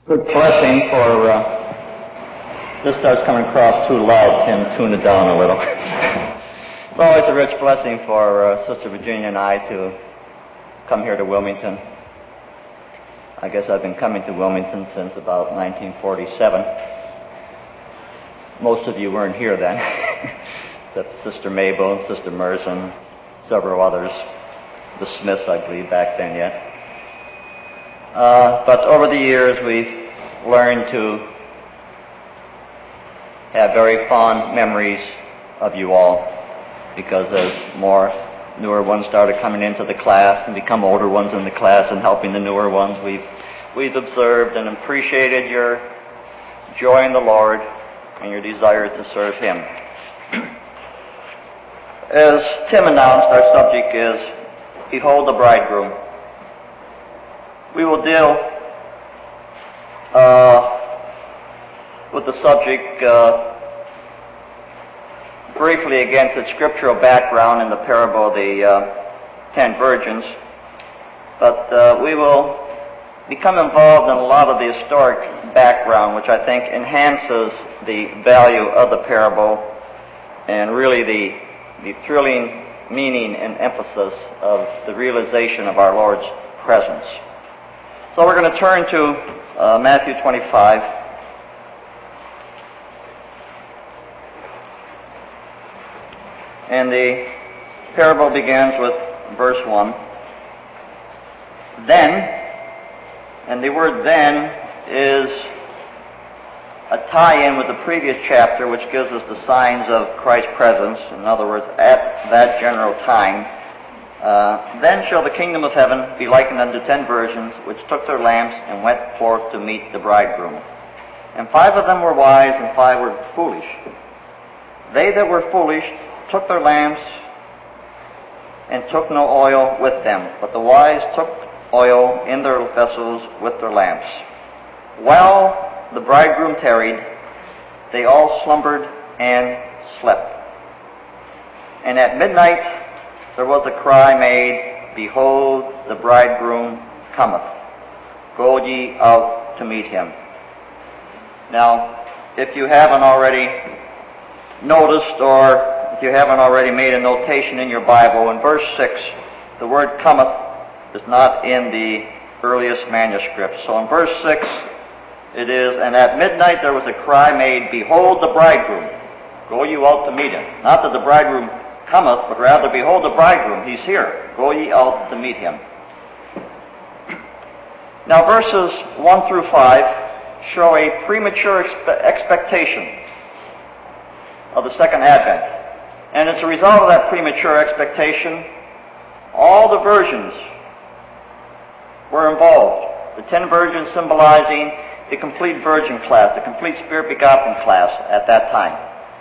Good blessing for, this starts coming across too loud, Tim, tune it down a little. It's always a rich blessing for Sister Virginia and I to come here to Wilmington. I guess I've been coming to Wilmington since about 1947. Most of you weren't here then, except Sister Mabel and Sister Merson, several others, the Smiths, I believe, back then yet. But over the years, we've learned to have very fond memories of you all, because as more newer ones started coming into the class and become older ones in the class and helping the newer ones, we've observed and appreciated your joy in the Lord and your desire to serve Him. As Tim announced, our subject is Behold the Bridegroom. We will deal with the subject briefly against its scriptural background in the parable of the 10 virgins, but we will become involved in a lot of the historic background, which I think enhances the value of the parable and really the thrilling meaning and emphasis of the realization of our Lord's presence. So we're going to turn to Matthew 25. And the parable begins with verse 1. Then, and the word then is a tie-in with the previous chapter, which gives us the signs of Christ's presence. In other words, at that general time. Then shall the kingdom of heaven be likened unto 10 virgins, which took their lamps and went forth to meet the bridegroom. And 5 of them were wise, and 5 were foolish. They that were foolish took their lamps and took no oil with them, but the wise took oil in their vessels with their lamps. While the bridegroom tarried, they all slumbered and slept. And at midnight there was a cry made, Behold, the bridegroom cometh. Go ye out to meet him. Now, if you haven't already noticed, or if you haven't already made a notation in your Bible, in verse 6, the word cometh is not in the earliest manuscript. So in verse 6, it is, And at midnight there was a cry made, Behold, the bridegroom. Go you out to meet him. Not that the bridegroom cometh, but rather, Behold the bridegroom, he's here. Go ye out to meet him. Now verses 1 through 5 show a premature expectation of the second advent. And as a result of that premature expectation, all the virgins were involved. The 10 virgins symbolizing the complete virgin class, the complete Spirit-begotten class at that time.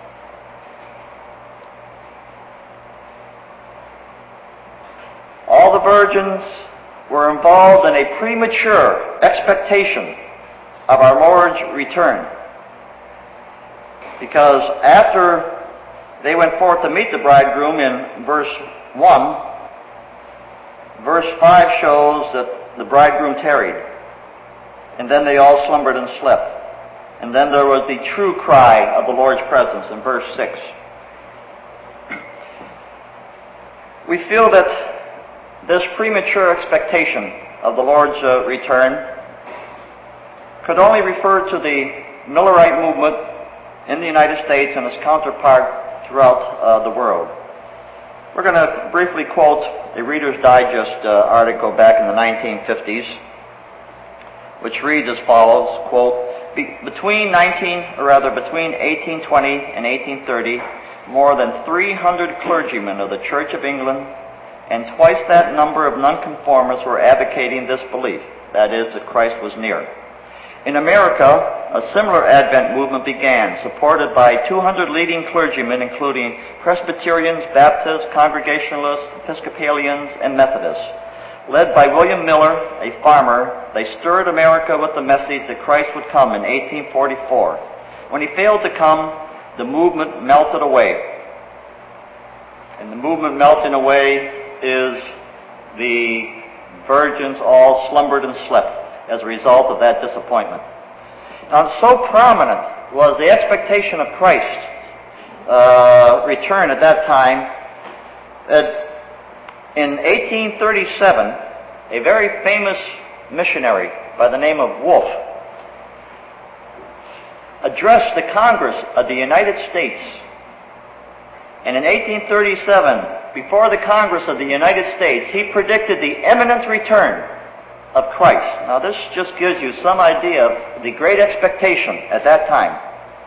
All the virgins were involved in a premature expectation of our Lord's return. Because after they went forth to meet the bridegroom in verse 1, verse 5 shows that the bridegroom tarried. And then they all slumbered and slept. And then there was the true cry of the Lord's presence in verse 6. We feel that this premature expectation of the Lord's return could only refer to the Millerite movement in the United States and its counterpart throughout the world. We're going to briefly quote a Reader's Digest article back in the 1950s, which reads as follows, quote, between 1820 and 1830, more than 300 clergymen of the Church of England and twice that number of nonconformists were advocating this belief, that is, that Christ was near. In America, a similar Advent movement began, supported by 200 leading clergymen, including Presbyterians, Baptists, Congregationalists, Episcopalians, and Methodists. Led by William Miller, a farmer, they stirred America with the message that Christ would come in 1844. When he failed to come, the movement melted away. And the movement melting away is the virgins all slumbered and slept. as a result of that disappointment. Now, so prominent was the expectation of Christ's return at that time that in 1837, a very famous missionary by the name of Wolfe addressed the Congress of the United States. And in 1837, before the Congress of the United States, he predicted the imminent return of Christ. Now, this just gives you some idea of the great expectation at that time.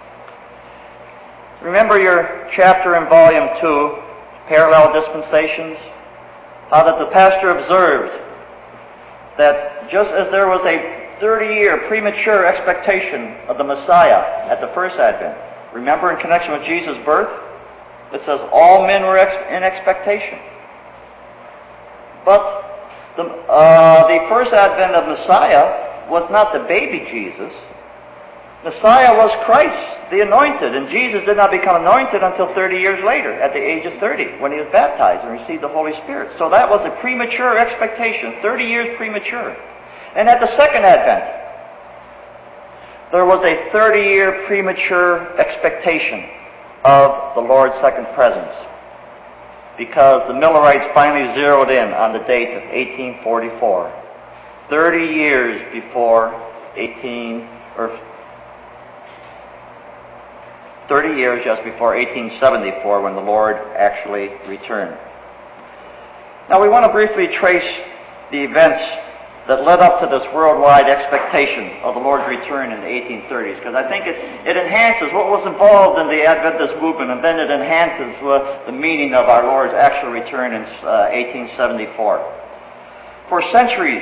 Remember your chapter in Volume 2, Parallel Dispensations? How that the pastor observed that just as there was a 30-year premature expectation of the Messiah at the first advent, remember in connection with Jesus' birth? It says all men were in expectation. But the first advent of Messiah was not the baby Jesus. Messiah was Christ, the anointed, and Jesus did not become anointed until 30 years later, at the age of 30, when he was baptized and received the Holy Spirit. So that was a premature expectation, 30 years premature. And at the second advent, there was a 30-year premature expectation of the Lord's second presence, because the Millerites finally zeroed in on the date of 1844, 30 years before 30 years just before 1874, when the Lord actually returned. Now, we want to briefly trace the events that led up to this worldwide expectation of the Lord's return in the 1830s, because I think it enhances what was involved in the Adventist movement, and then it enhances the meaning of our Lord's actual return in 1874. For centuries,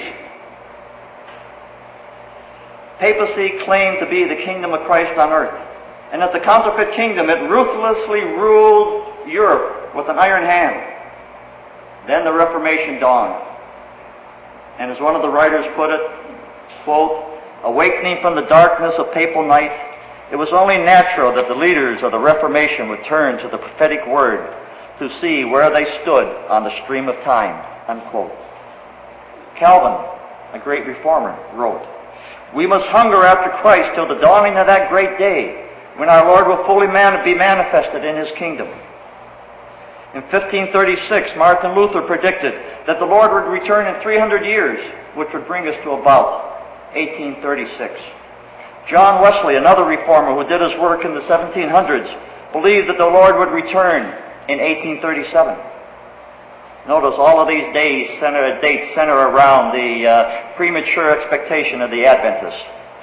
papacy claimed to be the kingdom of Christ on earth, and as the counterfeit kingdom, it ruthlessly ruled Europe with an iron hand. Then the Reformation dawned. And as one of the writers put it, quote, awakening from the darkness of papal night, it was only natural that the leaders of the Reformation would turn to the prophetic word to see where they stood on the stream of time, unquote. Calvin, a great reformer, wrote, we must hunger after Christ till the dawning of that great day when our Lord will fully be manifested in his kingdom. In 1536, Martin Luther predicted that the Lord would return in 300 years, which would bring us to about 1836. John Wesley, another reformer who did his work in the 1700s, believed that the Lord would return in 1837. Notice all of these dates center around the premature expectation of the Adventists.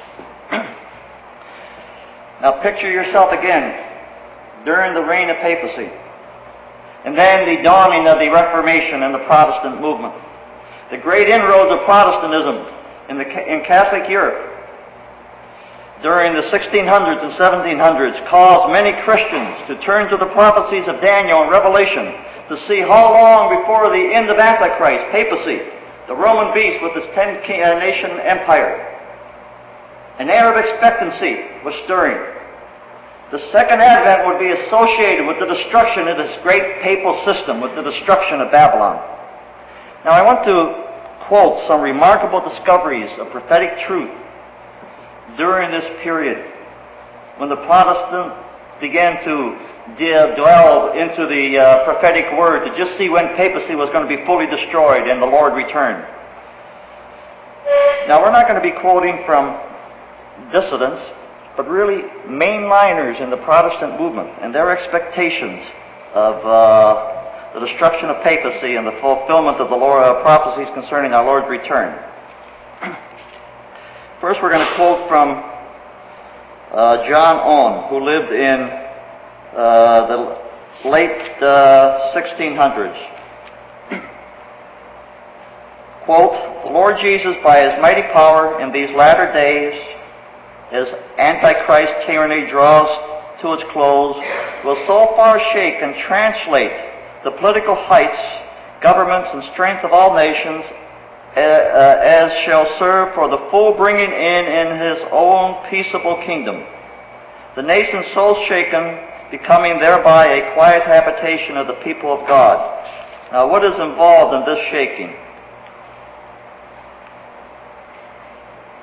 Now picture yourself again during the reign of papacy, and then the dawning of the Reformation and the Protestant movement. The great inroads of Protestantism in Catholic Europe during the 1600s and 1700s caused many Christians to turn to the prophecies of Daniel and Revelation to see how long before the end of Antichrist, papacy, the Roman beast with its 10-nation empire. An air of expectancy was stirring. The second advent would be associated with the destruction of this great papal system, with the destruction of Babylon. Now, I want to quote some remarkable discoveries of prophetic truth during this period, when the Protestants began to delve into the prophetic word to just see when papacy was going to be fully destroyed and the Lord returned. Now, we're not going to be quoting from dissidents, but really mainliners in the Protestant movement and their expectations of the destruction of papacy and the fulfillment of the prophecies concerning our Lord's return. First, we're going to quote from John Owen, who lived in the late 1600s. Quote, the Lord Jesus, by his mighty power in these latter days, as Antichrist tyranny draws to its close, will so far shake and translate the political heights, governments, and strength of all nations as shall serve for the full bringing in his own peaceable kingdom. The nation so shaken, becoming thereby a quiet habitation of the people of God. Now, what is involved in this shaking?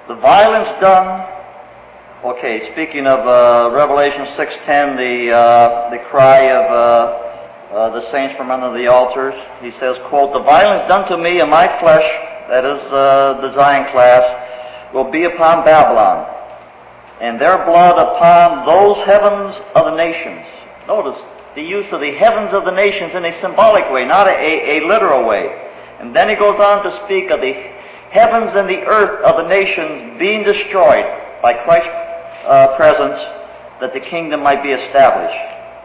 the violence done. Okay, speaking of Revelation 6:10, the cry of the saints from under the altars, he says, quote, "The violence done to me in my flesh," that is the Zion class, "will be upon Babylon, and their blood upon those heavens of the nations." Notice the use of the heavens of the nations in a symbolic way, not a literal way. And then he goes on to speak of the heavens and the earth of the nations being destroyed by Christ's presence, that the kingdom might be established.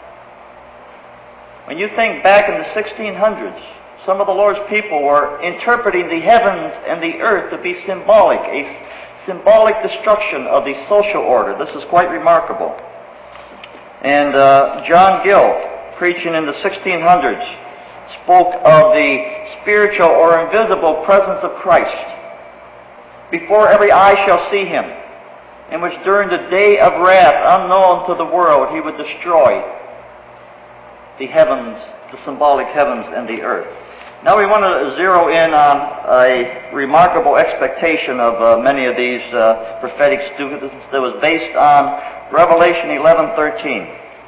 When you think back in the 1600s, some of the Lord's people were interpreting the heavens and the earth to be symbolic, a symbolic destruction of the social order. This is quite remarkable. And John Gill, preaching in the 1600s, spoke of the spiritual or invisible presence of Christ before every eye shall see him, in which during the day of wrath unknown to the world he would destroy the heavens, the symbolic heavens and the earth. Now we want to zero in on a remarkable expectation of many of these prophetic students that was based on Revelation 11:13.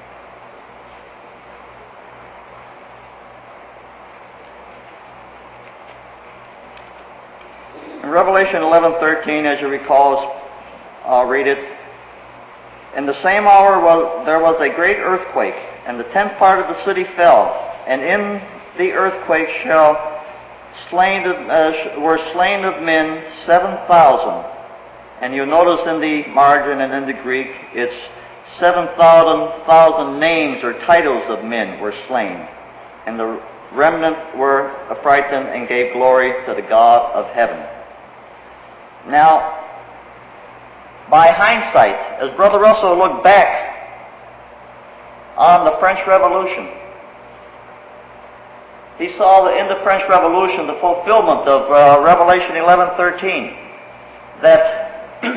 In Revelation 11:13, as you recall, I'll read it. "In the same hour there was a great earthquake, and the 10th part of the city fell, and in the earthquake were slain of men 7,000. And you notice in the margin and in the Greek, it's 7,000 names or titles of men were slain. And the remnant were affrighted and gave glory to the God of heaven." Now, by hindsight, as Brother Russell looked back on the French Revolution, he saw that in the French Revolution the fulfillment of Revelation 11:13, that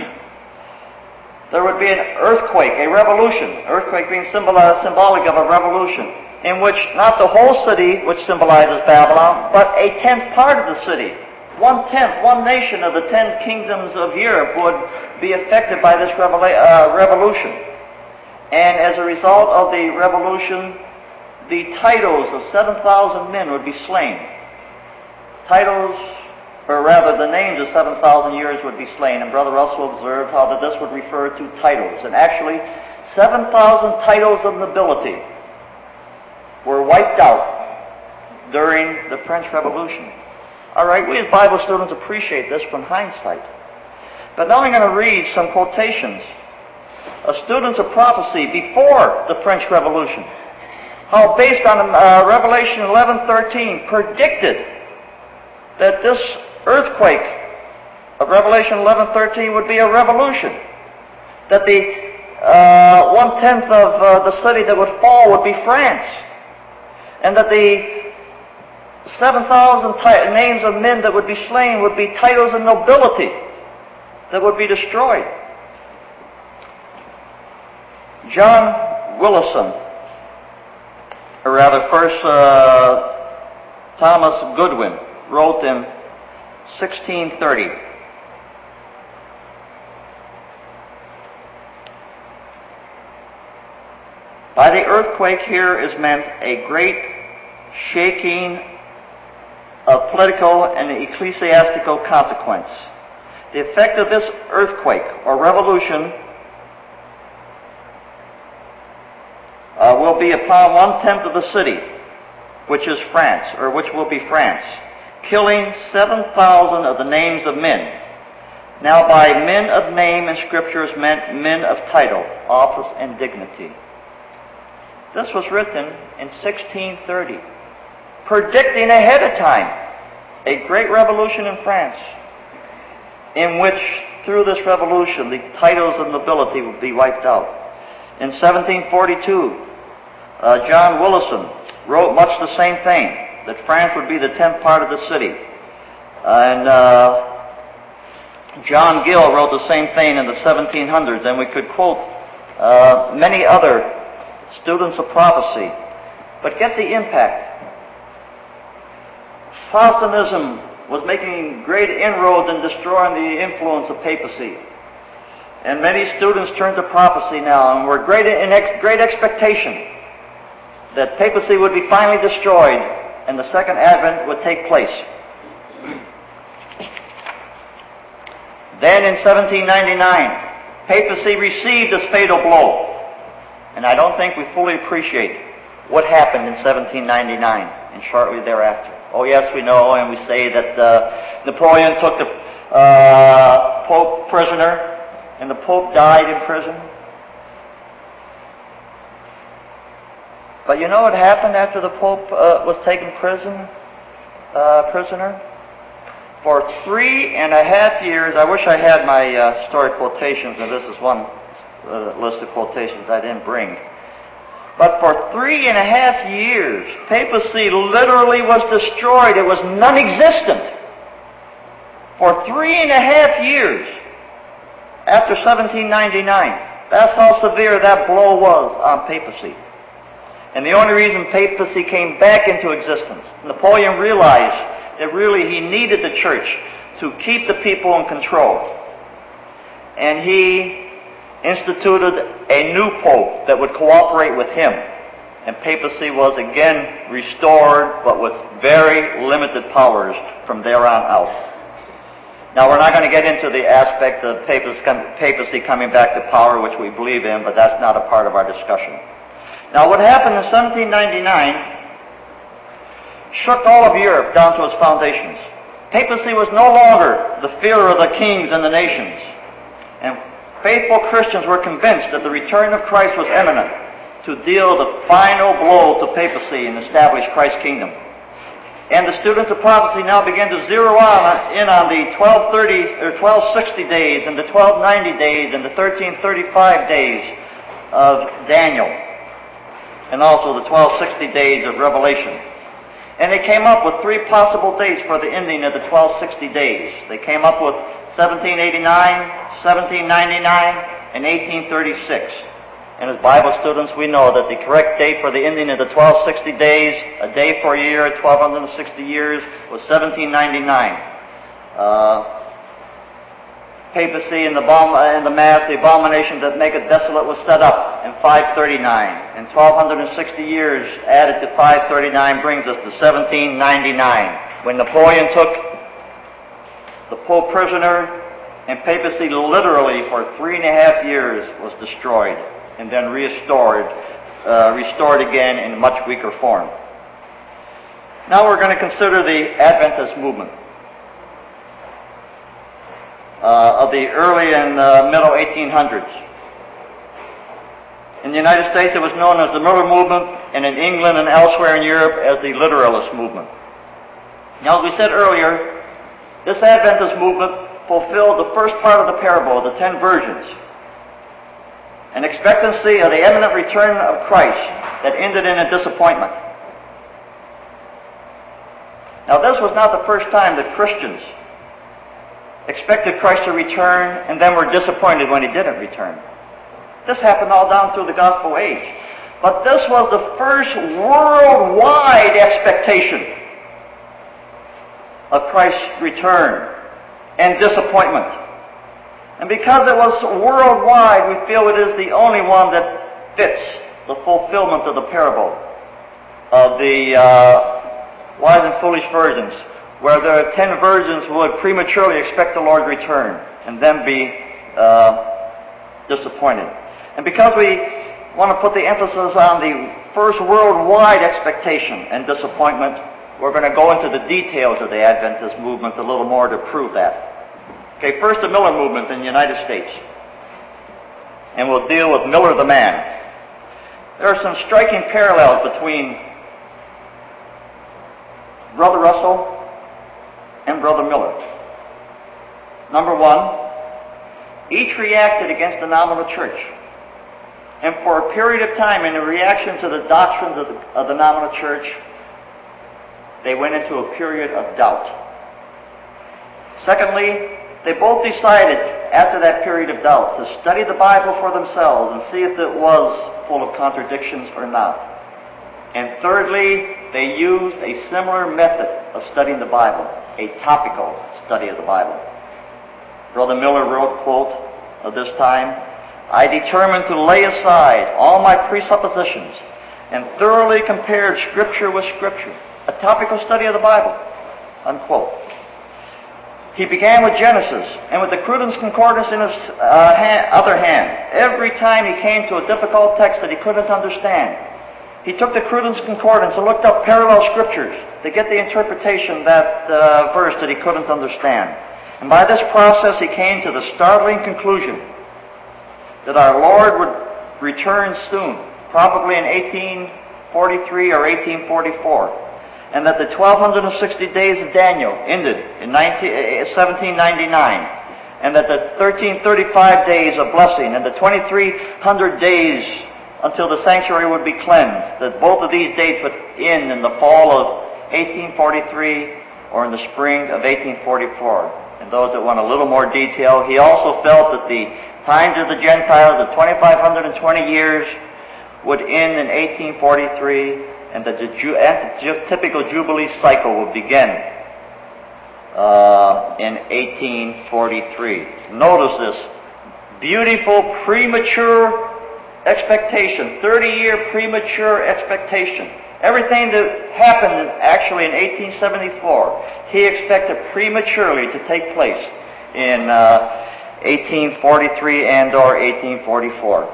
there would be an earthquake, a revolution, earthquake being symbolic of a revolution, in which not the whole city, which symbolizes Babylon, but a 10th part of the city, 1/10, one nation of the 10 kingdoms of Europe would be affected by this revolution. And as a result of the revolution, the titles of 7,000 men would be slain. The names of 7,000 years would be slain. And Brother Russell observed how that this would refer to titles. And actually, 7,000 titles of nobility were wiped out during the French Revolution. All right, we as Bible students appreciate this from hindsight. But now I'm going to read some quotations of students of prophecy before the French Revolution. How, based on Revelation 11:13, predicted that this earthquake of Revelation 11:13 would be a revolution. That the 1/10 of the city that would fall would be France. And that the 7,000 names of men that would be slain would be titles of nobility that would be destroyed. John Willison, or rather first Thomas Goodwin, wrote in 1630, "By the earthquake here is meant a great shaking of political and ecclesiastical consequence. The effect of this earthquake or revolution will be upon 1/10 of the city, which is France, or which will be France, killing 7,000 of the names of men. Now by men of name in Scripture is meant men of title, office, and dignity." This was written in 1630, predicting ahead of time a great revolution in France, in which through this revolution the titles of nobility would be wiped out. In 1742, John Willison wrote much the same thing, that France would be the 10th part of the city. And John Gill wrote the same thing in the 1700s, and we could quote many other students of prophecy. But get the impact. Protestantism was making great inroads in destroying the influence of papacy. And many students turned to prophecy now and were great expectation that papacy would be finally destroyed and the Second Advent would take place. Then in 1799, papacy received this fatal blow. And I don't think we fully appreciate what happened in 1799 and shortly thereafter. Oh yes, we know, and we say that Napoleon took the Pope prisoner, and the Pope died in prison. But you know what happened after the Pope was taken prisoner? For 3.5 years, I wish I had my story quotations, and this is one list of quotations I didn't bring. But for 3.5 years, papacy literally was destroyed. It was non-existent. For 3.5 years after 1799. That's how severe that blow was on papacy. And the only reason papacy came back into existence, Napoleon realized that really he needed the church to keep the people in control. And he instituted a new pope that would cooperate with him. And papacy was again restored, but with very limited powers from there on out. Now, we're not going to get into the aspect of papacy coming back to power, which we believe in, but that's not a part of our discussion. Now, what happened in 1799 shook all of Europe down to its foundations. Papacy was no longer the fear of the kings and the nations. And faithful Christians were convinced that the return of Christ was imminent to deal the final blow to papacy and establish Christ's kingdom. And the students of prophecy now began to zero in on the 1260 days and the 1290 days and the 1335 days of Daniel, and also the 1260 days of Revelation. And they came up with 3 possible dates for the ending of the 1260 days. They came up with 1789, 1799, and 1836. And as Bible students, we know that the correct date for the ending of the 1260 days, a day for a year, 1260 years, was 1799. Papacy and the Mass, the abomination that maketh desolate, was set up in 539. And 1260 years added to 539 brings us to 1799, when Napoleon took the Pope prisoner, and papacy literally for 3.5 years was destroyed, and then restored again in a much weaker form. Now we're going to consider the Adventist movement of the early and middle 1800s. In the United States, it was known as the Miller Movement, and in England and elsewhere in Europe as the Literalist Movement. Now, as we said earlier, this Adventist movement fulfilled the first part of the parable of the 10 virgins, an expectancy of the imminent return of Christ that ended in a disappointment. Now, this was not the first time that Christians expected Christ to return and then were disappointed when he didn't return. This happened all down through the gospel age. But this was the first worldwide expectation of Christ's return and disappointment. And because it was worldwide, we feel it is the only one that fits the fulfillment of the parable of the wise and foolish virgins, where the 10 virgins would prematurely expect the Lord's return and then be disappointed. And because we want to put the emphasis on the first worldwide expectation and disappointment, we're going to go into the details of the Adventist movement a little more to prove that. Okay, first the Miller movement in the United States. And we'll deal with Miller the man. There are some striking parallels between Brother Russell and Brother Miller. Number one, each reacted against the nominal church. And for a period of time, in a reaction to the doctrines of the nominal church, they went into a period of doubt. Secondly, they both decided, after that period of doubt, to study the Bible for themselves and see if it was full of contradictions or not. And thirdly, they used a similar method of studying the Bible. a topical study of the Bible. Brother Miller wrote, quote, of this time, "I determined to lay aside all my presuppositions and thoroughly compared Scripture with Scripture." A topical study of the Bible, unquote. He began with Genesis, and with the Cruden's Concordance in his other hand, every time he came to a difficult text that he couldn't understand, he took the Cruden's Concordance and looked up parallel Scriptures to get the interpretation of that verse that he couldn't understand. And by this process, he came to the startling conclusion that our Lord would return soon, probably in 1843 or 1844, and that the 1260 days of Daniel ended in 1799, and that the 1335 days of blessing and the 2300 days until the sanctuary would be cleansed, that both of these dates would end in the fall of 1843 or in the spring of 1844. And those that want a little more detail, he also felt that the times of the Gentiles, the 2,520 years, would end in 1843, and that the typical Jubilee cycle would begin in 1843. Notice this beautiful premature expectation, 30-year premature expectation. Everything that happened actually in 1874, he expected prematurely to take place in 1843 and or 1844.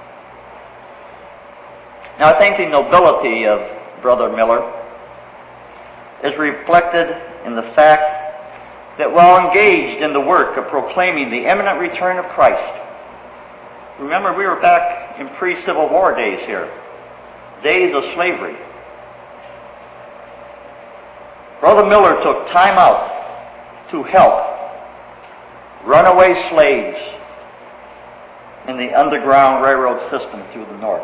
Now, I think the nobility of Brother Miller is reflected in the fact that while engaged in the work of proclaiming the imminent return of Christ, remember we were back in pre-Civil War days here, days of slavery. Brother Miller took time out to help runaway slaves in the Underground Railroad system through the North.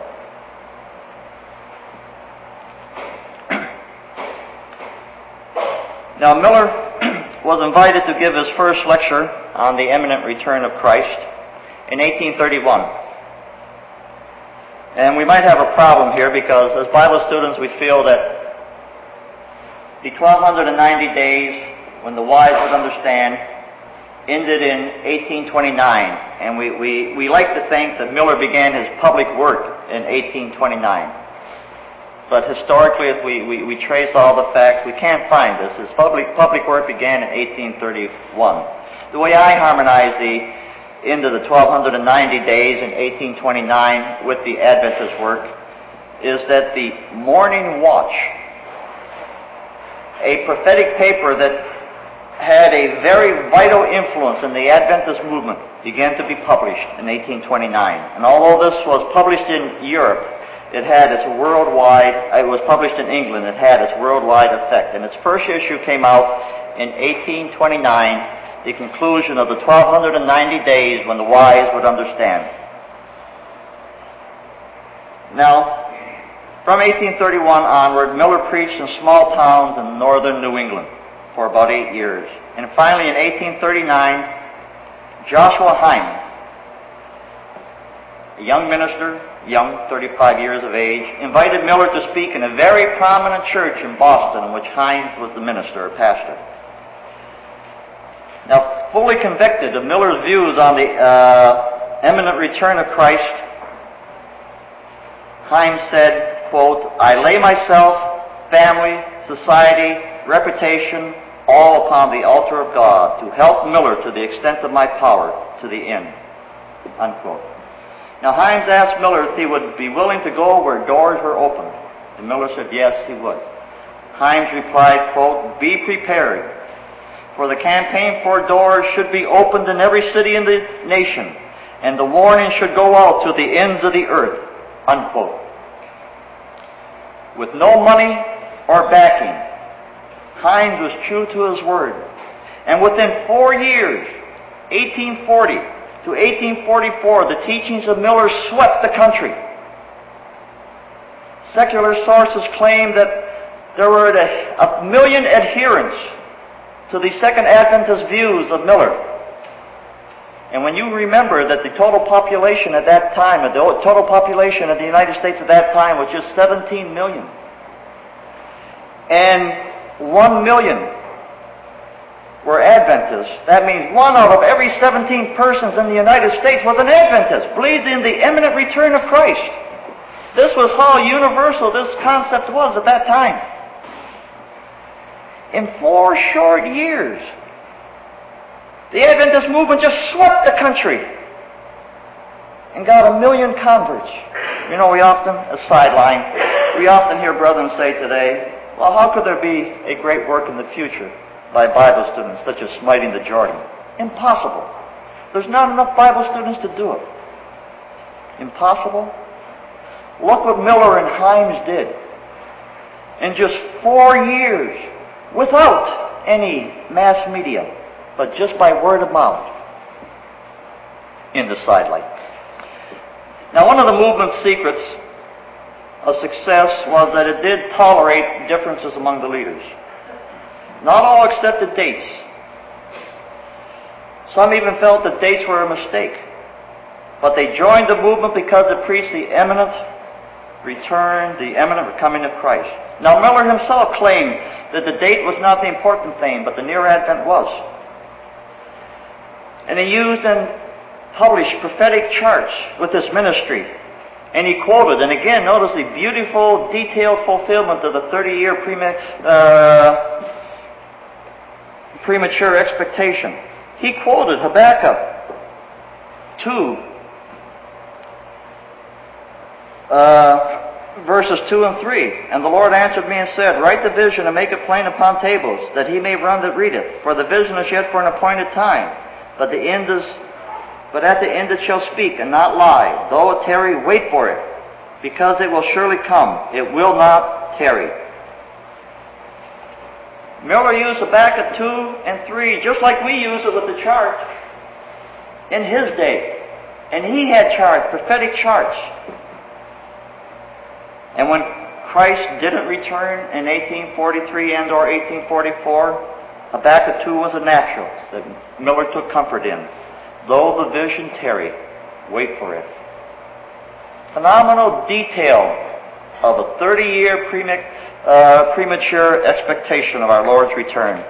Now, Miller was invited to give his first lecture on the imminent return of Christ in 1831. And we might have a problem here because as Bible students we feel that the 1290 days when the wise would understand ended in 1829. And we like to think that Miller began his public work in 1829. But historically, if we trace all the facts, we can't find this. His public work began in 1831. The way I harmonize the end of the 1290 days in 1829 with the Adventist work is that the Morning Watch, a prophetic paper that had a very vital influence in the Adventist movement, began to be published in 1829. And although this was published in Europe, it was published in England, it had its worldwide effect. And its first issue came out in 1829, the conclusion of the 1290 days when the wise would understand. Now, from 1831 onward, Miller preached in small towns in northern New England for about 8 years. And finally, in 1839, Joshua Hyman, a young minister, 35 years of age, invited Miller to speak in a very prominent church in Boston in which Hines was the minister or pastor. Now, fully convicted of Miller's views on the imminent return of Christ, Hines said, quote, "I lay myself, family, society, reputation, all upon the altar of God to help Miller to the extent of my power to the end," unquote. Now, Hines asked Miller if he would be willing to go where doors were open. And Miller said yes, he would. Hines replied, quote, "Be prepared, for the campaign for doors should be opened in every city in the nation, and the warning should go out to the ends of the earth," unquote. With no money or backing, Hines was true to his word. And within 4 years, 1840 to 1844, the teachings of Miller swept the country. Secular sources claim that there were 1 million adherents to the Second Adventist views of Miller. And when you remember that the total population at that time, the total population of the United States at that time was just 17 million. And 1 million were Adventists. That means 1 out of every 17 persons in the United States was an Adventist, believed in the imminent return of Christ. This was how universal this concept was at that time. In 4 short years, the Adventist movement just swept the country and got 1 million converts. You know, we often hear brethren say today, well, how could there be a great work in the future by Bible students, such as smiting the Jordan? Impossible. There's not enough Bible students to do it. Impossible? Look what Miller and Himes did. In just 4 years, without any mass media, but just by word of mouth, in the sidelight. Now, one of the movement's secrets of success was that it did tolerate differences among the leaders. Not all accepted dates. Some even felt that dates were a mistake. But they joined the movement because it preached the imminent return, the imminent coming of Christ. Now, Miller himself claimed that the date was not the important thing, but the near Advent was. And he used and published prophetic charts with this ministry. And he quoted, and again, notice the beautiful, detailed fulfillment of the 30-year premature expectation. He quoted Habakkuk 2, verses 2 and 3. And the Lord answered me and said, write the vision and make it plain upon tables, that he may run that readeth. For the vision is yet for an appointed time, but at the end it shall speak and not lie. Though it tarry, wait for it, because it will surely come. It will not tarry. Miller used Habakkuk 2 and 3, just like we use it with the chart, in his day. And he had charts, prophetic charts. And when Christ didn't return in 1843 and or 1844, Habakkuk 2 was a natural that Miller took comfort in. Though the vision tarry, wait for it. Phenomenal detail of a 30-year premature expectation of our Lord's return.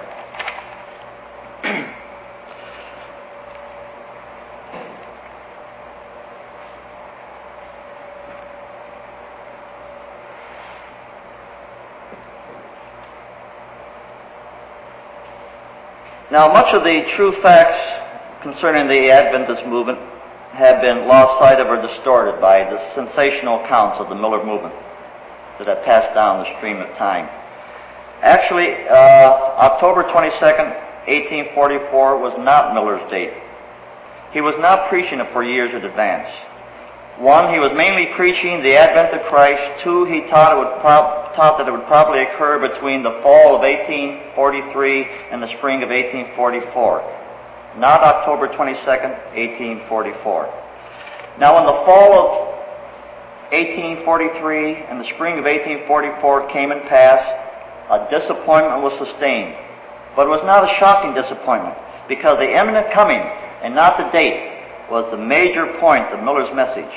Now, much of the true facts concerning the Adventist movement have been lost sight of or distorted by the sensational accounts of the Miller movement that have passed down the stream of time. Actually, October 22nd, 1844 was not Miller's date. He was not preaching it for years in advance. 1, he was mainly preaching the Advent of Christ. 2, he taught that it would probably occur between the fall of 1843 and the spring of 1844. Not October 22nd, 1844. Now, when the fall of 1843 and the spring of 1844 came and passed, a disappointment was sustained. But it was not a shocking disappointment, because the imminent coming, and not the date, was the major point of Miller's message.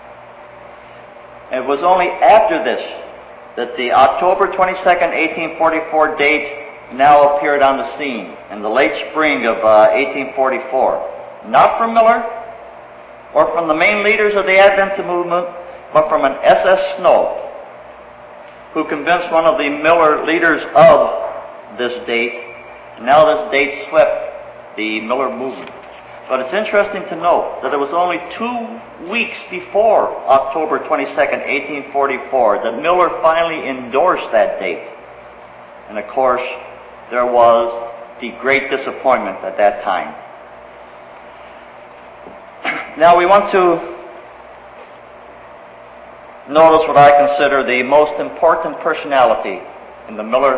It was only after this that the October 22nd, 1844 date now appeared on the scene in the late spring of 1844. Not from Miller or from the main leaders of the Adventist movement, but from an S.S. Snow, who convinced one of the Miller leaders of this date. And now this date swept the Miller movement. But it's interesting to note that it was only 2 weeks before October 22nd, 1844, that Miller finally endorsed that date. And of course, there was the great disappointment at that time. Now we want to notice what I consider the most important personality in the Miller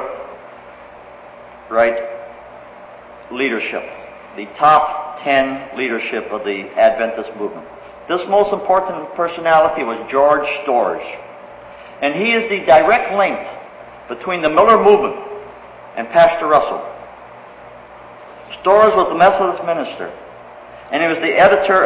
leadership, the top 10 leadership of the Adventist movement. This most important personality was George Storrs. And he is the direct link between the Miller movement and Pastor Russell. Storrs was the Methodist minister, and he was the editor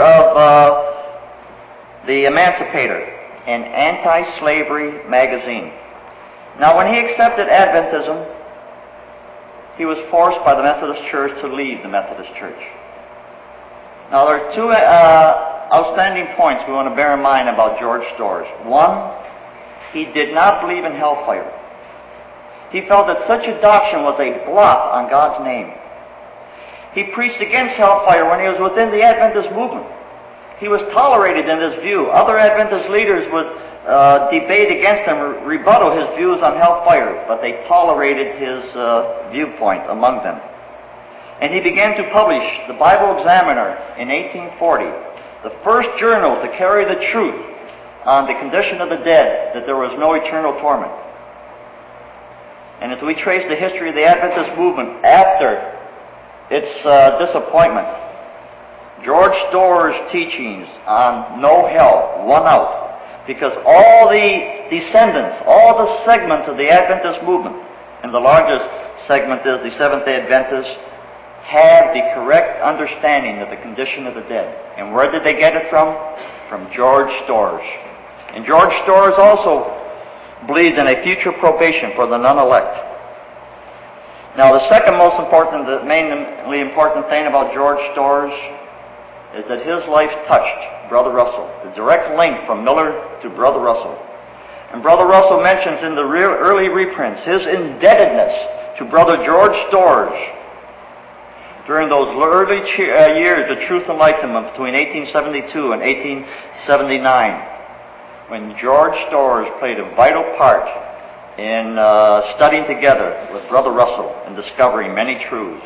of The Emancipator, an anti-slavery magazine. Now, when he accepted Adventism, he was forced by the Methodist Church to leave the Methodist Church. Now, there are two outstanding points we want to bear in mind about George Storrs. One, he did not believe in hellfire. He felt that such a doctrine was a blot on God's name. He preached against hellfire when he was within the Adventist movement. He was tolerated in this view. Other Adventist leaders would debate against him, rebuttal his views on hellfire, but they tolerated his viewpoint among them. And he began to publish the Bible Examiner in 1840, the first journal to carry the truth on the condition of the dead, that there was no eternal torment. And as we trace the history of the Adventist movement after its disappointment, George Storrs' teachings on no hell won out, because all the descendants, all the segments of the Adventist movement, and the largest segment is the Seventh-day Adventists, have the correct understanding of the condition of the dead. And where did they get it from? From George Storrs. And George Storrs also believed in a future probation for the non-elect. Now, the second most important, the mainly important thing about George Storrs is that his life touched Brother Russell. The direct link from Miller to Brother Russell. And Brother Russell mentions in the early reprints his indebtedness to Brother George Storrs during those early years of Truth Enlightenment between 1872 and 1879, when George Storrs played a vital part in studying together with Brother Russell and discovering many truths.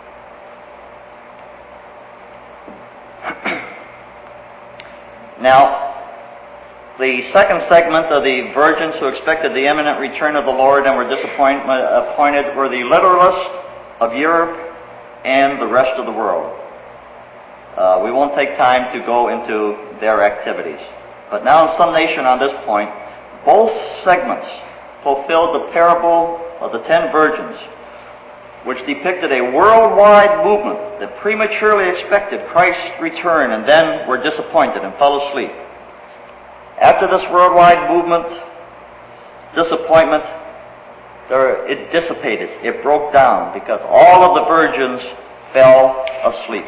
Now, the second segment of the virgins who expected the imminent return of the Lord and were disappointed were the literalists of Europe and the rest of the world. We won't take time to go into their activities. But now in summation on this point, both segments fulfilled the parable of the 10 virgins, which depicted a worldwide movement that prematurely expected Christ's return and then were disappointed and fell asleep. After this worldwide movement, disappointment, it dissipated, it broke down, because all of the virgins fell asleep.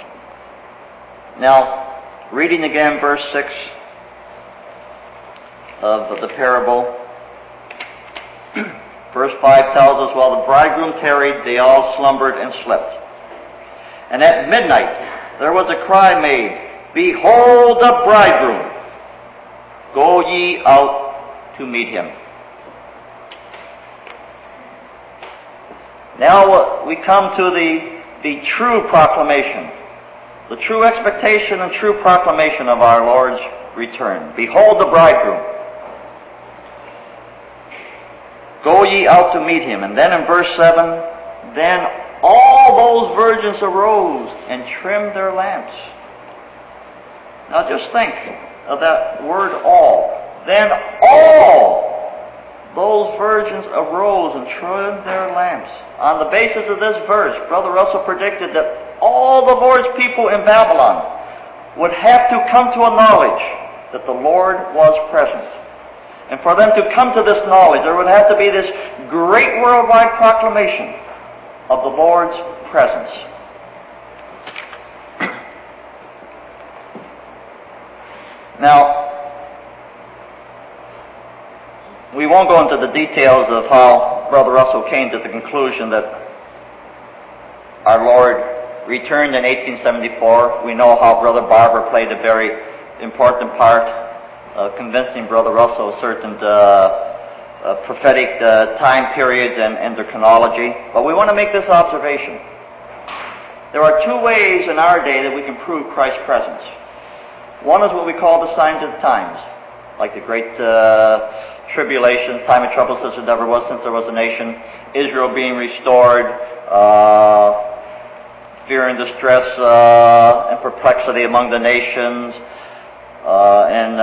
Now, reading again verse 6 of the parable. Verse 5 tells us, while the bridegroom tarried, they all slumbered and slept. And at midnight there was a cry made, Behold the bridegroom! Go ye out to meet him. Now we come to the true proclamation, the true expectation and true proclamation of our Lord's return. Behold the bridegroom. Go ye out to meet him. And then in verse 7, then all those virgins arose and trimmed their lamps. Now just think of that word all. Then all those virgins arose and trimmed their lamps. On the basis of this verse, Brother Russell predicted that all the Lord's people in Babylon would have to come to a knowledge that the Lord was present. And for them to come to this knowledge, there would have to be this great worldwide proclamation of the Lord's presence. Now, we won't go into the details of how Brother Russell came to the conclusion that our Lord returned in 1874. We know how Brother Barber played a very important part, convincing Brother Russell of certain prophetic time periods and their chronology. But we want to make this observation. There are two ways in our day that we can prove Christ's presence. One is what we call the signs of the times, like the great tribulation, time of trouble such as never was since there was a nation, Israel being restored, fear and distress and perplexity among the nations, and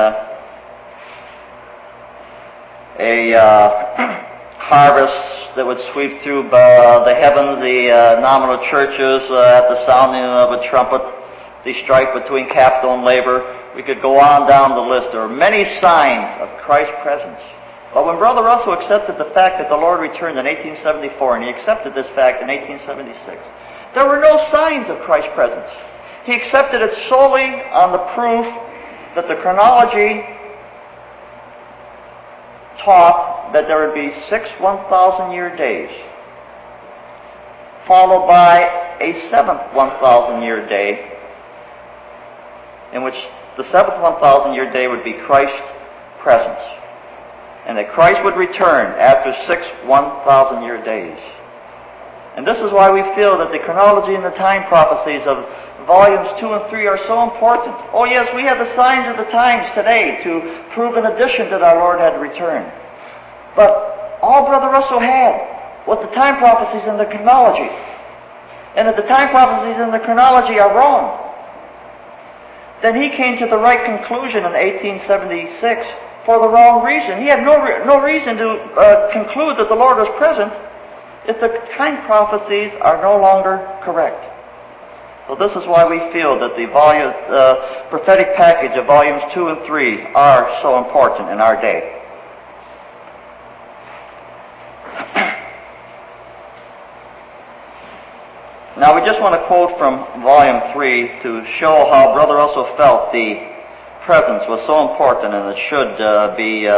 a harvest that would sweep through the heavens, the nominal churches at the sounding of a trumpet, the strife between capital and labor. We could go on down the list. There are many signs of Christ's presence. But when Brother Russell accepted the fact that the Lord returned in 1874, and he accepted this fact in 1876, there were no signs of Christ's presence. He accepted it solely on the proof that the chronology taught that there would be 6 1,000-year days, followed by a 7th 1,000-year day, in which the 7th 1,000-year day would be Christ's presence, and that Christ would return after 6 1,000-year days. And this is why we feel that the chronology and the time prophecies of volumes 2 and 3 are so important. Oh yes, we have the signs of the times today to prove in addition that our Lord had returned. But all Brother Russell had was the time prophecies and the chronology. And if the time prophecies and the chronology are wrong, then he came to the right conclusion in 1876 for the wrong reason. He had no reason to conclude that the Lord was present if the time prophecies are no longer correct. So this is why we feel that the prophetic package of volumes 2 and 3 are so important in our day. Now we just want to quote from volume 3 to show how Brother Russell felt the presence was so important and it should be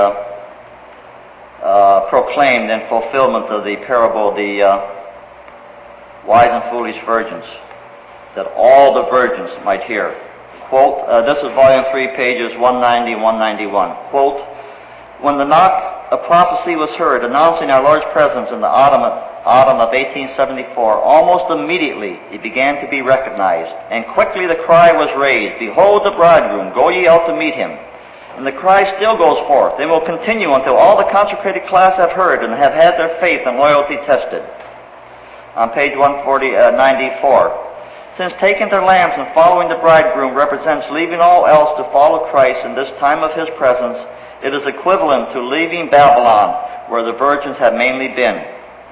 proclaimed in fulfillment of the parable of the wise and foolish virgins, that all the virgins might hear. Quote, this is volume 3, pages 190, 191. Quote, when the knock of prophecy was heard announcing our Lord's presence in the autumn of 1874, almost immediately he began to be recognized, and quickly the cry was raised, behold the bridegroom, go ye out to meet him. And the cry still goes forth, and will continue until all the consecrated class have heard and have had their faith and loyalty tested. On page 94. Since taking their lamps and following the bridegroom represents leaving all else to follow Christ in this time of his presence, it is equivalent to leaving Babylon, where the virgins have mainly been.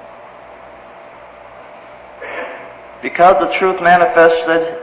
Because the truth manifested,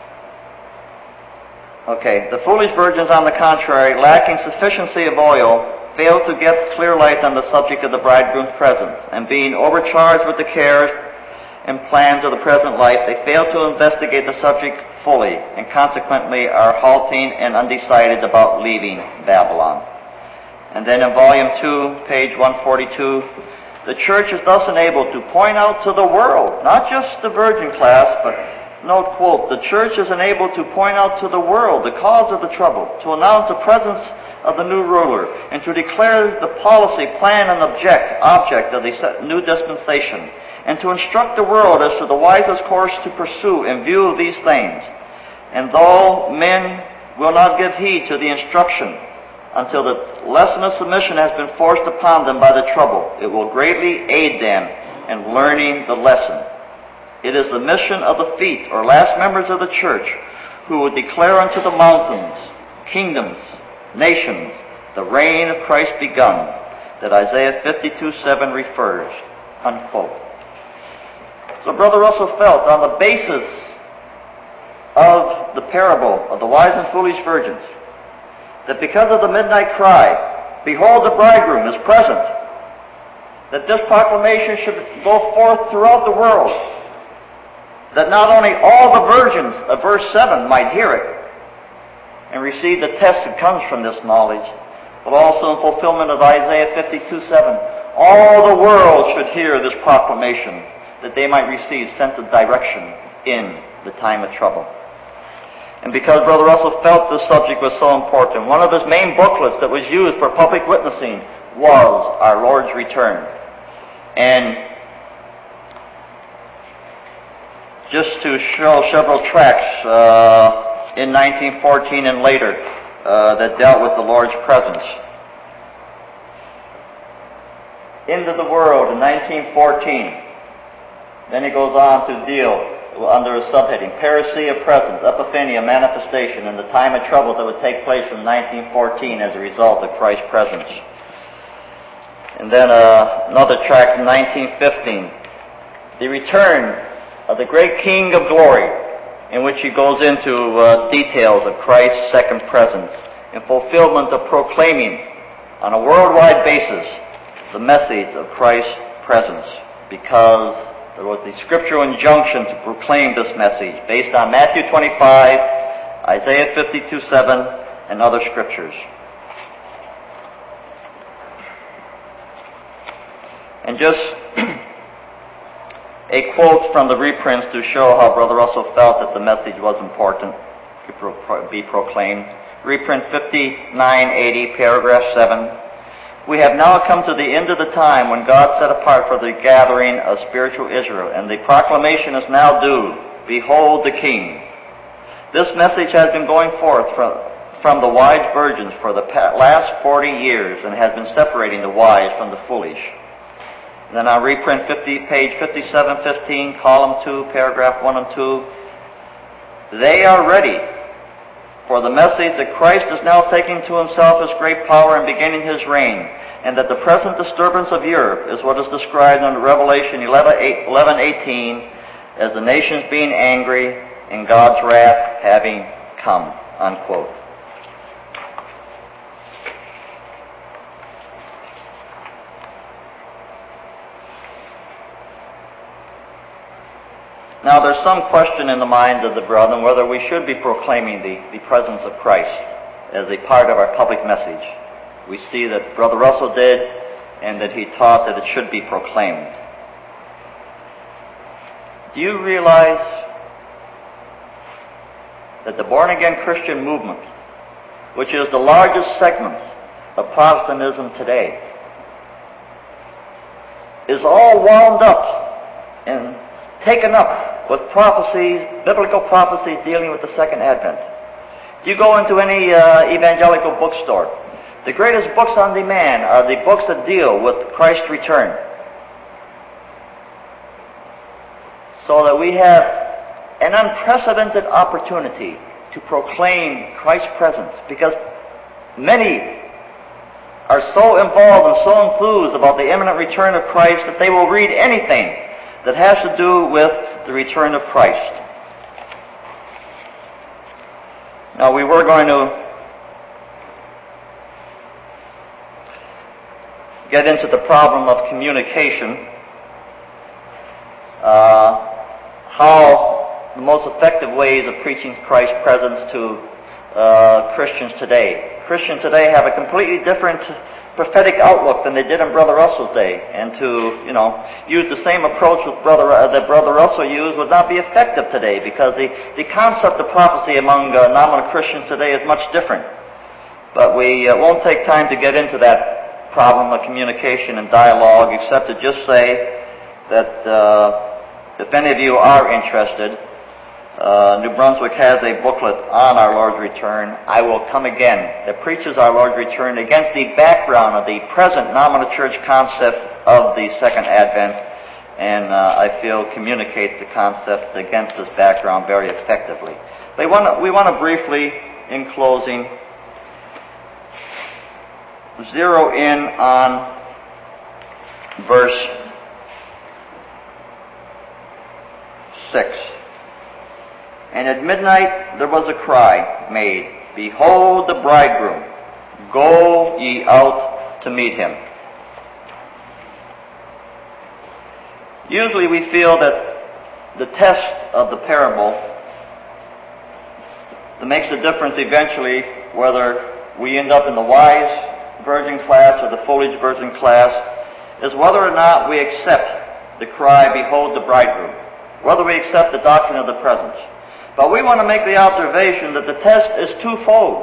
the foolish virgins, on the contrary, lacking sufficiency of oil, failed to get clear light on the subject of the bridegroom's presence, and being overcharged with the cares and plans of the present life, they failed to investigate the subject fully, and consequently are halting and undecided about leaving Babylon. And then in volume 2, page 142, the church is thus enabled to point out to the world, not just the virgin class, but note, quote, the church is enabled to point out to the world the cause of the trouble, to announce the presence of the new ruler, and to declare the policy, plan, and object of the new dispensation, and to instruct the world as to the wisest course to pursue in view of these things. And though men will not give heed to the instruction until the lesson of submission has been forced upon them by the trouble, it will greatly aid them in learning the lesson. It is the mission of the feet, or last members of the church, who will declare unto the mountains, kingdoms, nations, the reign of Christ begun, that Isaiah 52:7 refers, unquote. So Brother Russell felt, on the basis of the parable of the wise and foolish virgins, that because of the midnight cry, behold the bridegroom is present, that this proclamation should go forth throughout the world, that not only all the virgins of verse 7 might hear it and receive the test that comes from this knowledge, but also in fulfillment of Isaiah 52:7, all the world should hear this proclamation, that they might receive sense of direction in the time of trouble. And because Brother Russell felt this subject was so important, one of his main booklets that was used for public witnessing was Our Lord's Return. And just to show several tracts in 1914 and later that dealt with the Lord's presence. Into the World in 1914. Then he goes on to deal under a subheading, Parousia Presence, Epiphania, Manifestation, and the time of trouble that would take place from 1914 as a result of Christ's presence. And then another tract from 1915, The Return of the Great King of Glory, in which he goes into details of Christ's second presence in fulfillment of proclaiming on a worldwide basis the message of Christ's presence, because there was the scriptural injunction to proclaim this message based on Matthew 25, Isaiah 52:7, and other scriptures. And just a quote from the reprints to show how Brother Russell felt that the message was important to be proclaimed. Reprint 5980, paragraph 7. We have now come to the end of the time when God set apart for the gathering of spiritual Israel, and the proclamation is now due. Behold the King. This message has been going forth from the wise virgins for the last 40 years and has been separating the wise from the foolish. And then on reprint page 5715, column 2, paragraph 1 and 2. They are ready for the message that Christ is now taking to himself his great power and beginning his reign, and that the present disturbance of Europe is what is described in Revelation 11:18 as the nations being angry and God's wrath having come, unquote. Now, there's some question in the minds of the brethren whether we should be proclaiming the presence of Christ as a part of our public message. We see that Brother Russell did, and that he taught that it should be proclaimed. Do you realize that the born-again Christian movement, which is the largest segment of Protestantism today, is all wound up and taken up with prophecies, biblical prophecies dealing with the second advent? You go into any evangelical bookstore, the greatest books on demand are the books that deal with Christ's return. So that we have an unprecedented opportunity to proclaim Christ's presence, because many are so involved and so enthused about the imminent return of Christ that they will read anything that has to do with the return of Christ. Now, we were going to get into the problem of communication, how the most effective ways of preaching Christ's presence to Christians today. Christians today have a completely different prophetic outlook than they did in Brother Russell's day, and to use the same approach that Brother Russell used would not be effective today, because the concept of prophecy among nominal Christians today is much different. But we won't take time to get into that problem of communication and dialogue, except to just say that if any of you are interested, New Brunswick has a booklet on our Lord's return, I Will Come Again, that preaches our Lord's return against the background of the present nominal church concept of the second advent, and I feel communicates the concept against this background very effectively. We want to briefly, in closing, zero in on verse 6. And at midnight there was a cry made, Behold the bridegroom, go ye out to meet him. Usually we feel that the test of the parable that makes a difference eventually whether we end up in the wise virgin class or the foolish virgin class is whether or not we accept the cry, Behold the bridegroom, whether we accept the doctrine of the presence. But we want to make the observation that the test is twofold.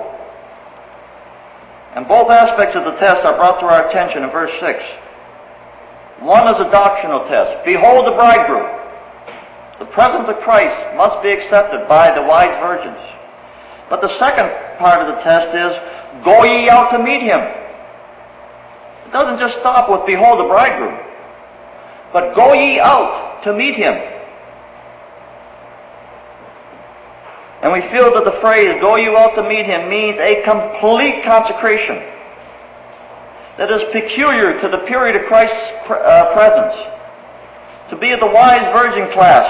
And both aspects of the test are brought to our attention in verse 6. One is a doctrinal test. Behold the bridegroom. The presence of Christ must be accepted by the wise virgins. But the second part of the test is, Go ye out to meet him. It doesn't just stop with Behold the bridegroom, but go ye out to meet him. And we feel that the phrase, Go you out to meet him, means a complete consecration that is peculiar to the period of Christ's presence. To be of the wise virgin class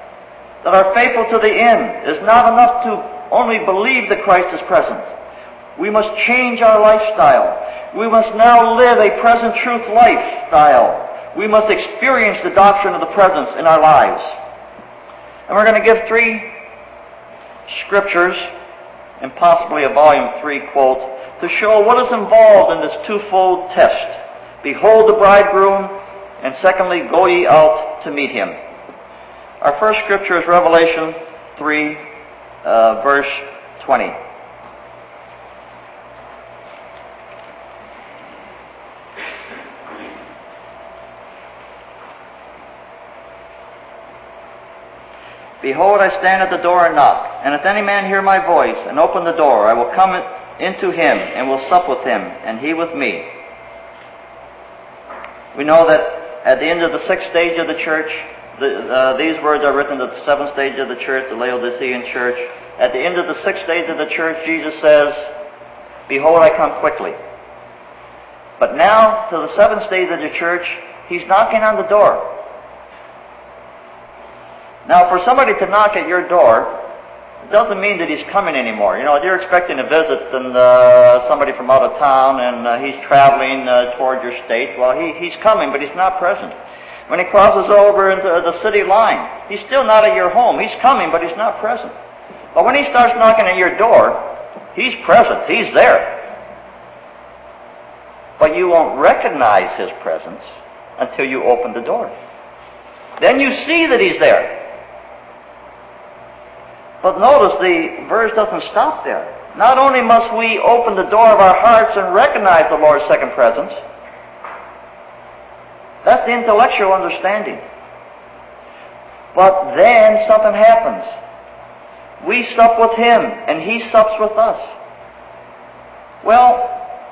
that are faithful to the end is not enough to only believe that Christ is present. We must change our lifestyle. We must now live a present truth lifestyle. We must experience the doctrine of the presence in our lives. And we're going to give 3 scriptures, and possibly a volume 3 quote, to show what is involved in this twofold test. Behold the bridegroom, and secondly, go ye out to meet him. Our first scripture is Revelation 3, verse 20. Behold, I stand at the door and knock, and if any man hear my voice and open the door, I will come into him and will sup with him, and he with me. We know that at the end of the 6th stage of the church, these words are written to the 7th stage of the church, the Laodicean church. At the end of the 6th stage of the church, Jesus says, Behold, I come quickly. But now, to the 7th stage of the church, he's knocking on the door. Now, for somebody to knock at your door, it doesn't mean that he's coming anymore. You know, you're expecting a visit and somebody from out of town, and he's traveling toward your state. Well, he's coming, but he's not present. When he crosses over into the city line, he's still not at your home. He's coming, but he's not present. But when he starts knocking at your door, he's present. He's there. But you won't recognize his presence until you open the door. Then you see that he's there. But notice the verse doesn't stop there. Not only must we open the door of our hearts and recognize the Lord's second presence, that's the intellectual understanding. But then something happens. We sup with him, and he sups with us. Well,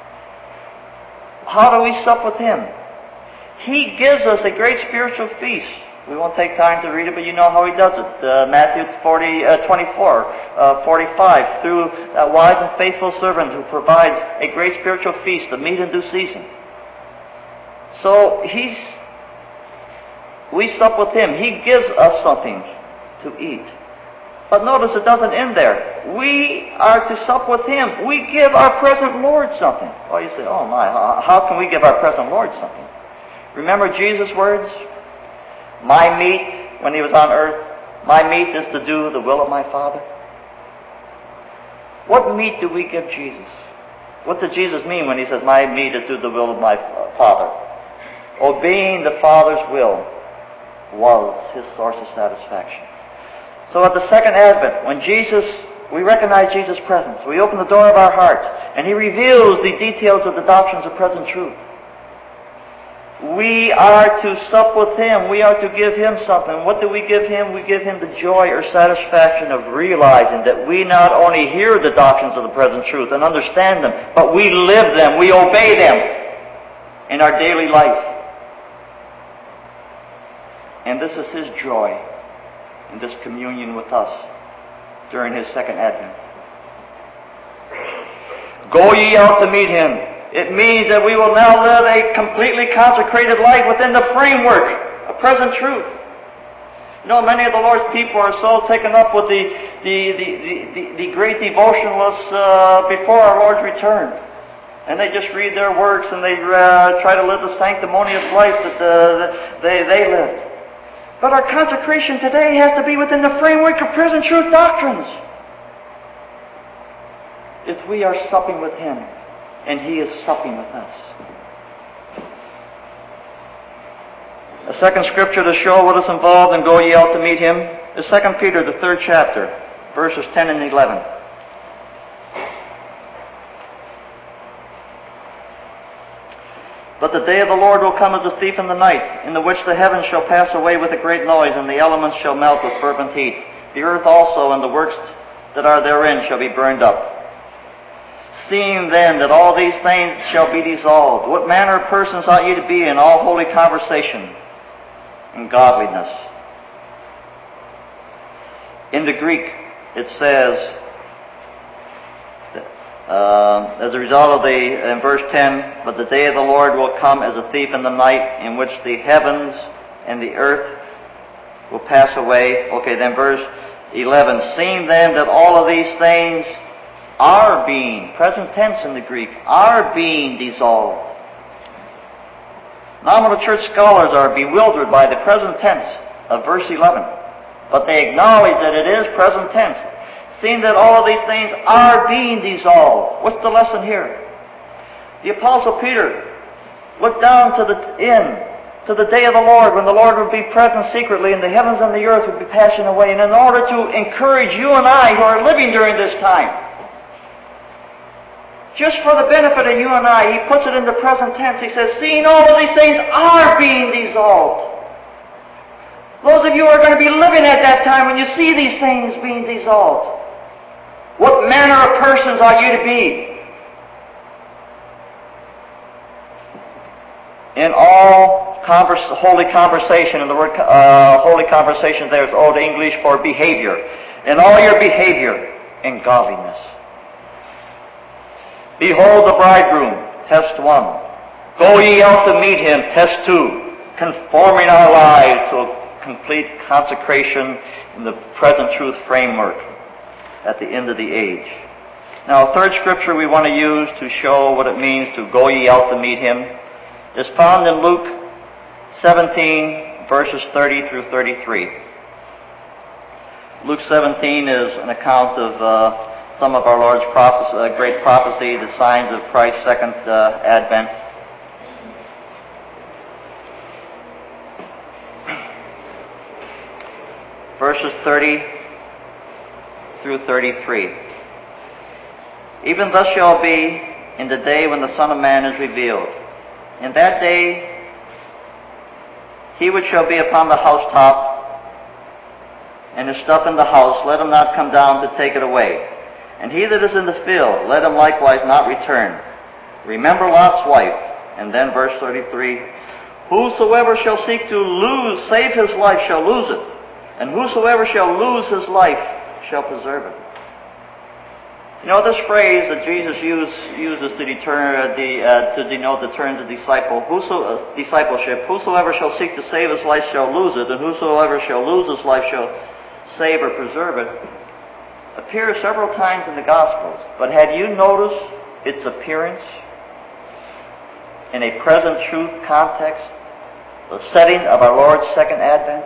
how do we sup with him? He gives us a great spiritual feast. We won't take time to read it, but you know how he does it. Matthew 24, 45, through that wise and faithful servant who provides a great spiritual feast, the meat in due season. So we sup with him. He gives us something to eat. But notice it doesn't end there. We are to sup with him. We give our present Lord something. Oh, you say, oh my, how can we give our present Lord something? Remember Jesus' words? My meat, when he was on earth, my meat is to do the will of my Father. What meat do we give Jesus? What did Jesus mean when he says, my meat is to do the will of my Father? Obeying the Father's will was his source of satisfaction. So at the second advent, when we recognize Jesus' presence, we open the door of our heart, and he reveals the details of the doctrines of present truth. We are to sup with him. We are to give him something. What do we give him? We give him the joy or satisfaction of realizing that we not only hear the doctrines of the present truth and understand them, but we live them, we obey them in our daily life. And this is his joy in this communion with us during his second advent. Go ye out to meet him. It means that we will now live a completely consecrated life within the framework of present truth. You know, many of the Lord's people are so taken up with the great devotionalists before our Lord's return. And they just read their works and they try to live the sanctimonious life that they lived. But our consecration today has to be within the framework of present truth doctrines. If we are supping with him, and he is supping with us. A second scripture to show what is involved in go ye out to meet him is 2 Peter, the 3rd chapter, verses 10 and 11. But the day of the Lord will come as a thief in the night, in the which the heavens shall pass away with a great noise, and the elements shall melt with fervent heat. The earth also and the works that are therein shall be burned up. Seeing then that all these things shall be dissolved, what manner of persons ought ye to be in all holy conversation and godliness? In the Greek, it says, as a result of in verse 10, but the day of the Lord will come as a thief in the night, in which the heavens and the earth will pass away. Okay, then verse 11, seeing then that all of these things are being, present tense in the Greek, are being dissolved. Nominal church scholars are bewildered by the present tense of verse 11, but they acknowledge that it is present tense, seeing that all of these things are being dissolved. What's the lesson here? The Apostle Peter looked down to the day of the Lord, when the Lord would be present secretly, and the heavens and the earth would be passing away. And in order to encourage you and I who are living during this time, just for the benefit of you and I, he puts it in the present tense. He says, seeing all of these things are being dissolved. Those of you who are going to be living at that time when you see these things being dissolved, what manner of persons are you to be? In all holy conversation, and the word holy conversation there is Old English for behavior. In all your behavior, in godliness. Behold the bridegroom, test 1. Go ye out to meet him, test 2. Conforming our lives to a complete consecration in the present truth framework at the end of the age. Now, a third scripture we want to use to show what it means to go ye out to meet him is found in Luke 17, verses 30 through 33. Luke 17 is an account of some of our Lord's great prophecy, the signs of Christ's second advent. Verses 30 through 33. Even thus shall be in the day when the Son of Man is revealed. In that day, he which shall be upon the housetop, and his stuff in the house, let him not come down to take it away. And he that is in the field, let him likewise not return. Remember Lot's wife. And then verse 33, whosoever shall seek to save his life shall lose it, and whosoever shall lose his life shall preserve it. You know, this phrase that Jesus uses to denote the term of discipleship, whosoever shall seek to save his life shall lose it, and whosoever shall lose his life shall save or preserve it, appears several times in the Gospels. But had you noticed its appearance in a present truth context, the setting of our Lord's second advent?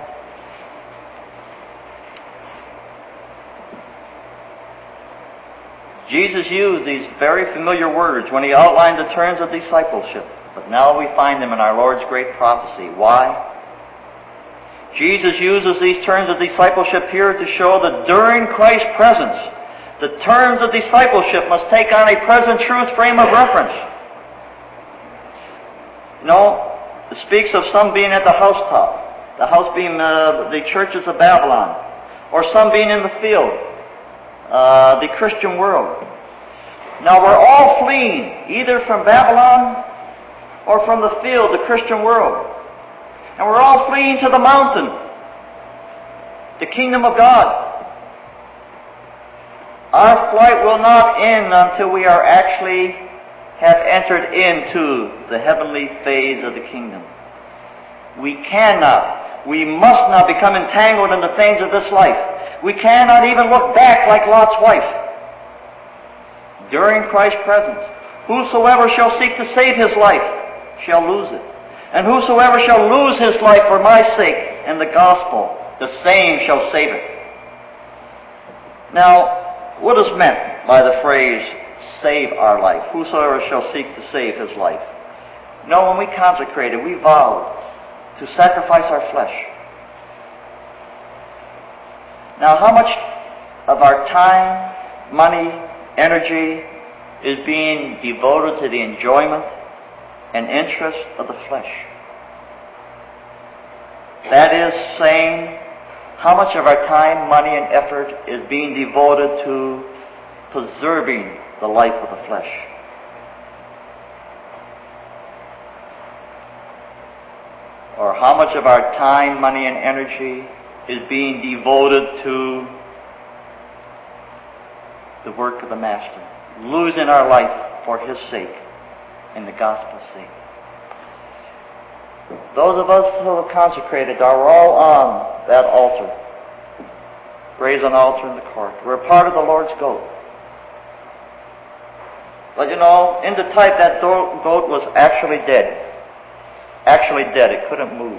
Jesus used these very familiar words when he outlined the terms of discipleship, but now we find them in our Lord's great prophecy. Why? Jesus uses these terms of discipleship here to show that during Christ's presence, the terms of discipleship must take on a present truth frame of reference. You know, it speaks of some being at the housetop, the house being the churches of Babylon, or some being in the field, the Christian world. Now we're all fleeing either from Babylon or from the field, the Christian world. And we're all fleeing to the mountain, the kingdom of God. Our flight will not end until we are actually have entered into the heavenly phase of the kingdom. We must not become entangled in the things of this life. We cannot even look back like Lot's wife. During Christ's presence, whosoever shall seek to save his life shall lose it. And whosoever shall lose his life for my sake and the gospel, the same shall save it. Now, what is meant by the phrase, save our life? Whosoever shall seek to save his life. No, when we consecrated, we vowed to sacrifice our flesh. Now, how much of our time, money, energy is being devoted to the enjoyment and interest of the flesh? That is saying, how much of our time, money, and effort is being devoted to preserving the life of the flesh? Or how much of our time, money, and energy is being devoted to the work of the Master, losing our life for His sake and the gospel's sake? Those of us who have consecrated are all on that altar, brazen altar in the court. We're part of the Lord's goat. But in the type, that goat was actually dead. Actually dead. It couldn't move.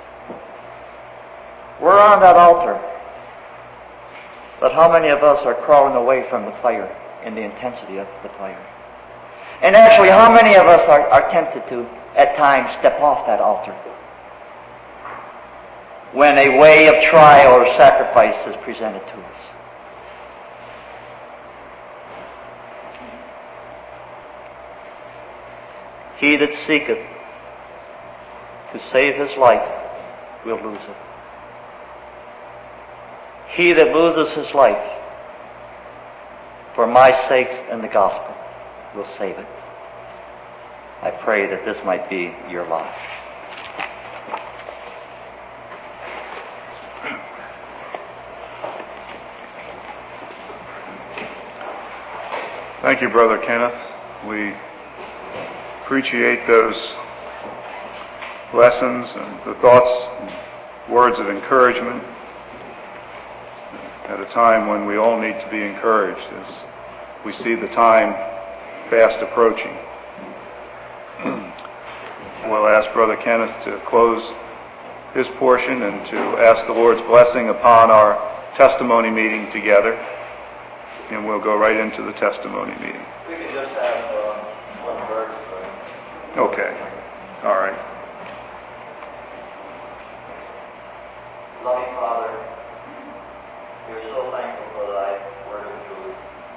We're on that altar. But how many of us are crawling away from the fire and the intensity of the fire? And actually, how many of us are tempted to, at times, step off that altar when a way of trial or sacrifice is presented to us? He that seeketh to save his life will lose it. He that loses his life for my sake and the gospel will save it. I pray that this might be your lot. Thank you, Brother Kenneth. We appreciate those lessons and the thoughts and words of encouragement at a time when we all need to be encouraged as we see the time fast approaching. We'll ask Brother Kenneth to close his portion and to ask the Lord's blessing upon our testimony meeting together, and we'll go right into the testimony meeting. We can just have one verse. Okay. All right. Loving Father, we are so thankful for thy word of truth.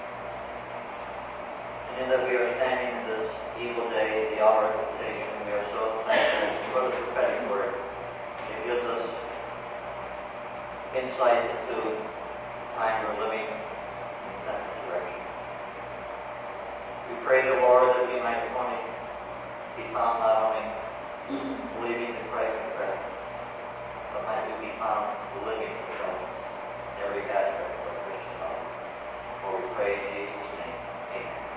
And in that we are standing in this evil day, the hour of visitation, we are so thankful for the prophetic word. It gives us insight into time we're living in central direction. We pray the Lord that we might only be found not only believing in Christ and prayer, but might we be